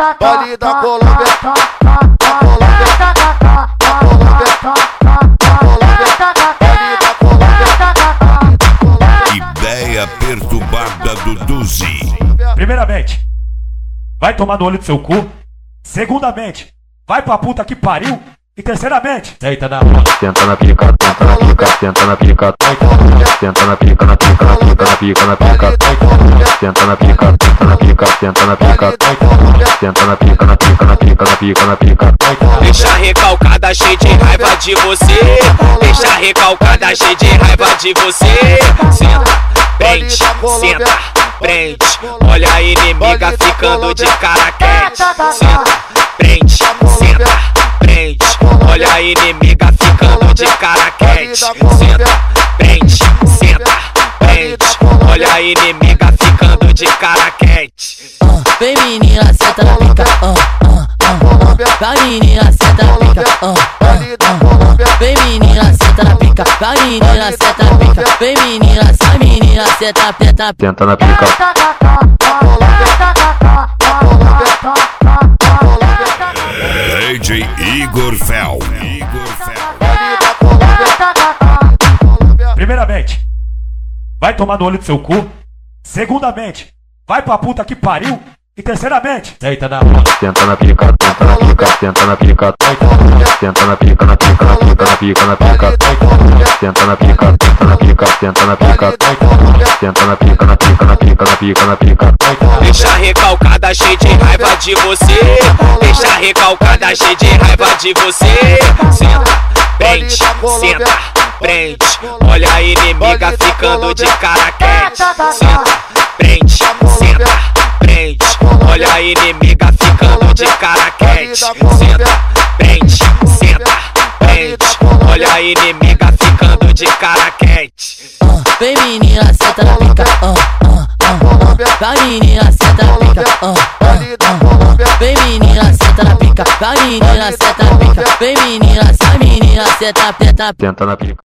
baile da Colômbia, Ideia perturbada do Duzi. Primeiramente, vai tomar no olho do seu cu. Segundamente, vai pra puta que pariu. E terceiramente, deita na mão, senta na pica, senta na pica, senta na pica, senta na pica, na pica, na pica, na pica, na pica, senta na pica, senta na pica, senta na pica, senta na pica, na pica, na pica, na pica, na pica. Deixa recalcada, cheia de raiva de você. Deixa recalcada, cheia de raiva de você. Senta, prende, senta, prende. Olha a inimiga ficando de cara quente. Senta, prende, senta, prende. Olha a inimiga ficando de cara quente. Senta, prende, senta, prende. Olha a inimiga ficando de cara quente. Vem menina, senta na pica. Vai menina, senta na pica. Vem menina, senta na pica. Vai menina, senta na pica. Vem menina, sai menina, senta na pica. DJ Igor Fel. primeiramente, vai tomar no olho do seu cu. Segundamente, vai pra puta que pariu. E terceiramente, deita na mão, senta na pica, senta na pica, senta na pica, senta na pica, na pica, na pica, na pica, na pica, senta na pica, senta na pica, senta na pica, senta na pica, na pica, na pica, na pica, na pica. Deixa recalcada, cheia de raiva de você. Deixa recalcada, cheia de raiva de você. Senta, prende, senta, prende. Olha a inimiga ficando de cara quente. Senta, prende, senta, prende. Olha a inimiga ficando de cara quente. Senta, prende, senta, prende. Olha a inimiga ficando de cara quente. Vem menina, senta na pica. Vai menina, senta na pica. Vem menina, senta na pica. Vai menina, senta na pica. Vem menina, sai menina, senta na pica. Senta na pica.